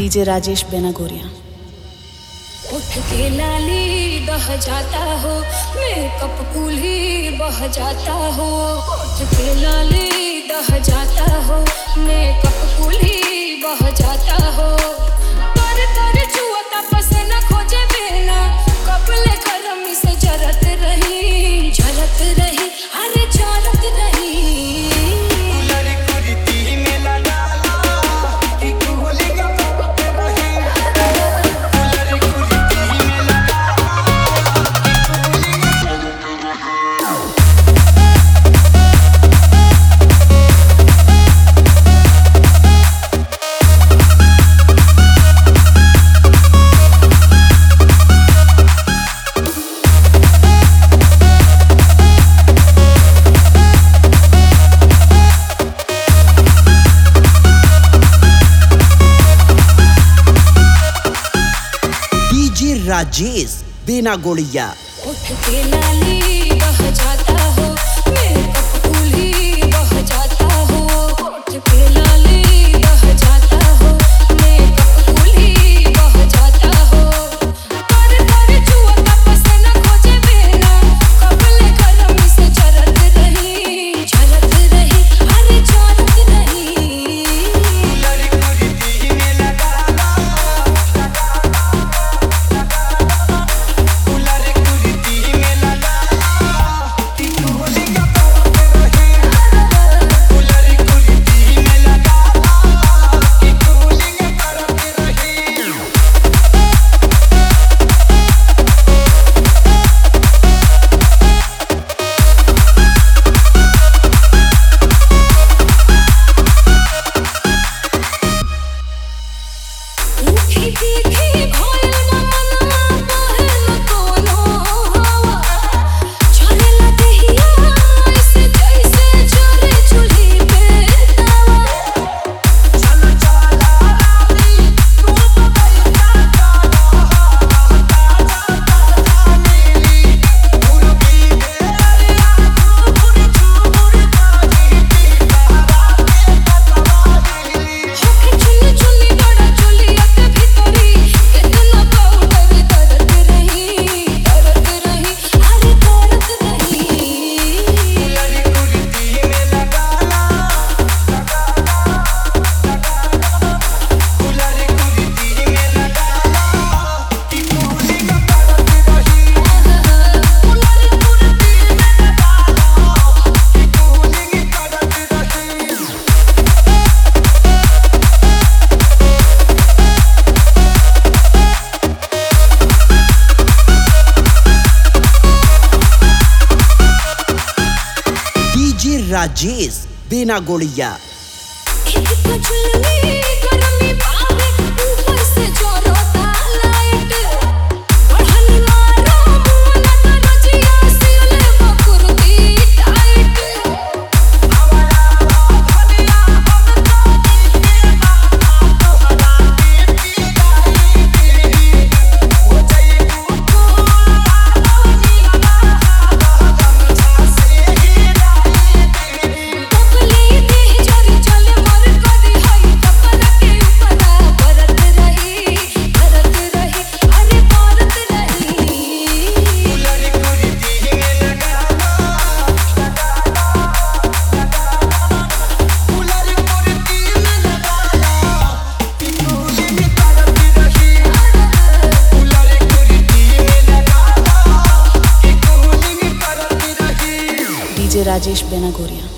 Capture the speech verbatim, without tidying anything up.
DJ Rajesh बेनागोरिया। उठ के लाली बह जाता हो, मेकअप कूल्ही बह जाता हो। उठ के लाली बह जाता हो, मेकअप कूल्ही बह जाता हो। कर कर छुअता पसीना खोजे बिना, कपले गरमी से जरत रही जरत रही अरे जरत रही। राजेश बेनागोरिया। उठ के लाली बह जाता हो, मेकअप कूल्ही बह जाता हो। उठ के लाली बह जाता हो, मेकअप कूल्ही बह जाता हो। कर कर छुअता पसीना खोजे बिना, कपले गरमी से जरत रही जरत रही अरे जरत रही। राजेश बेनागोरिया। डीजे राजेश बेनागोरिया।